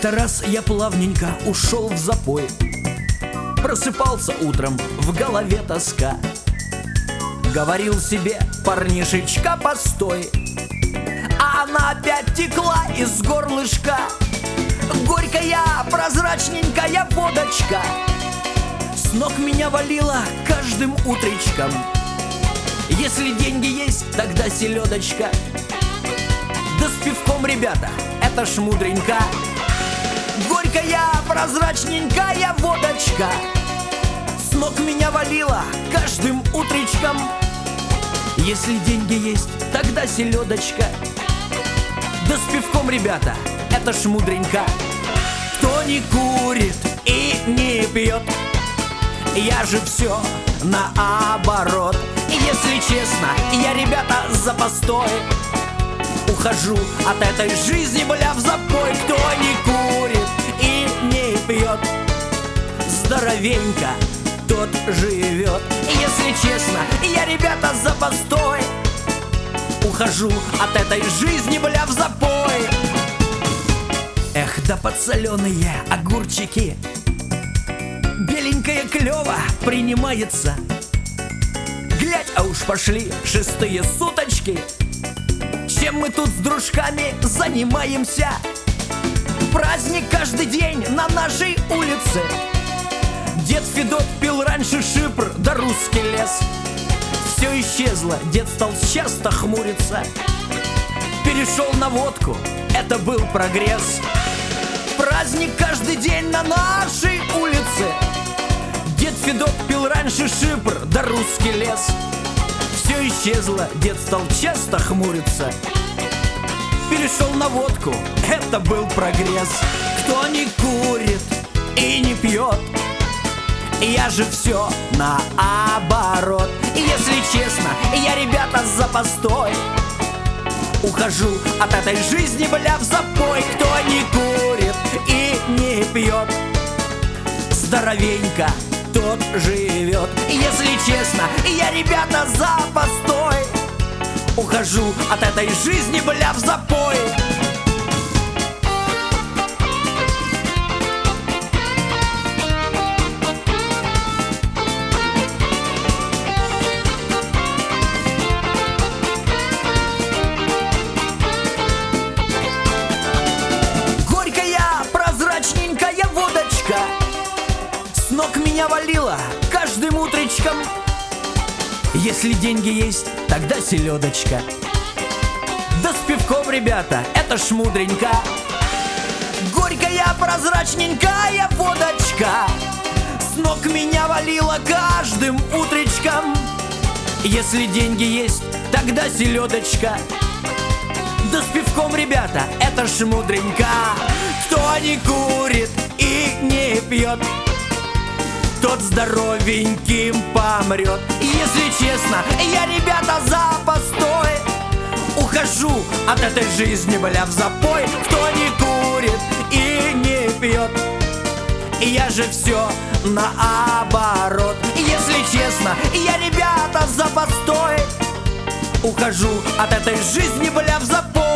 Как-то раз я плавненько ушел в запой. Просыпался утром, в голове тоска. Говорил себе: парнишечка, постой. А она опять текла из горлышка. Горькая, прозрачненькая водочка. С ног меня валила каждым утречком. Если деньги есть, тогда селедочка. Да с пивком, ребята, это ж мудренько. Горькая, прозрачненькая водочка. С ног меня валила каждым утречком. Если деньги есть, тогда селедочка. Да с пивком, ребята, это ж мудренько. Кто не курит и не пьет, я же все наоборот. Если честно, я, ребята, за постой. Ухожу от этой жизни, бля, в запой. Кто не курит и не пьет, здоровенько тот живет. Если честно, я, ребята, за постой. Ухожу от этой жизни, бля, в запой. Эх, да подсоленые огурчики, беленькая клёва принимается. Глядь, а уж пошли шестые суточки. Чем мы тут с дружками занимаемся? Праздник каждый день на нашей улице. Дед Федот пил раньше шипр, да русский лес. Все исчезло, дед стал часто хмуриться. Перешел на водку, это был прогресс. Праздник каждый день на нашей улице. Дед Федот пил раньше шипр, да русский лес. Все исчезло, дед стал часто хмуриться. Перешел на водку, это был прогресс. Кто не курит и не пьет, я же все наоборот. И если честно, я, ребята, за постой. Ухожу от этой жизни, бля, в запой. Кто не курит и не пьет, здоровенько тот живет. И если честно, я, ребята, за постой. Ухожу от этой жизни, бля, в запой. Горькая, прозрачненькая водочка. С ног меня валила каждым утречком. Если деньги есть, тогда селедочка. Да с пивком, ребята, это ж мудренько. Горькая, прозрачненькая водочка. С ног меня валила каждым утречком. Если деньги есть, тогда селедочка. Да с пивком, ребята, это ж мудренько. Кто не курит и не пьет, тот здоровеньким помрет. И если честно, я, ребята, за постой. Ухожу от этой жизни, бля, в запой. Кто не курит и не пьет, я же все наоборот. И если честно, я, ребята, за постой. Ухожу от этой жизни, бля, в запой.